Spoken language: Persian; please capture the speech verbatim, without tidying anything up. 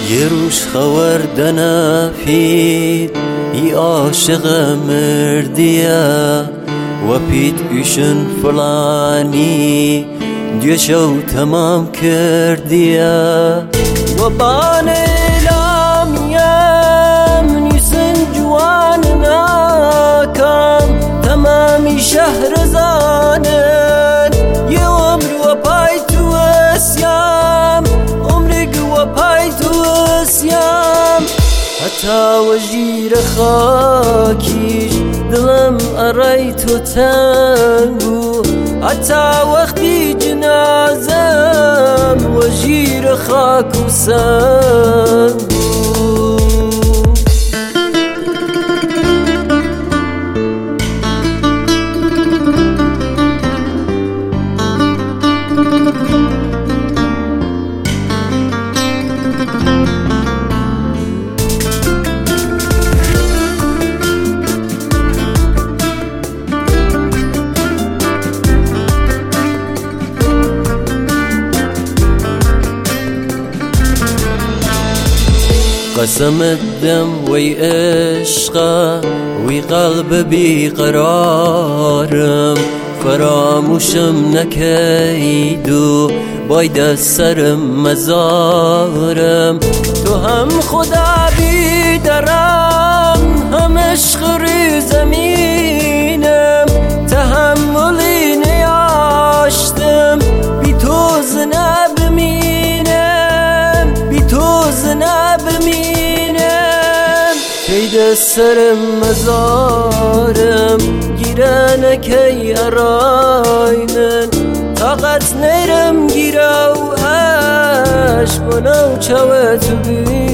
یه روش خوردن فید ای عاشق مردیه و پیت ایشن فلانی دیشو تمام کردیه و بان الامیم نیسن جوان ناکم تمامی شهر زانن یه عمر و پای تو اسیام عمرگ و پای تو اسیام حتی وجیر خاکیش دلم ارای تو تنگو حتی وقتی جنازم وجیر خاک و سنگو قسم الدم وي عشقه وي قلب بیقرارم فراموشم نکیدو باید سرم مزارم تو هم خدا بیدرم هم عشق روی زمینم تحملی نیاشتم بی تو زنه بمینم بی تو زنه بمینم کید سرم مزارم گیرن کی ارای من طاقت نیرم گیرو عشق و نو چوه تو بی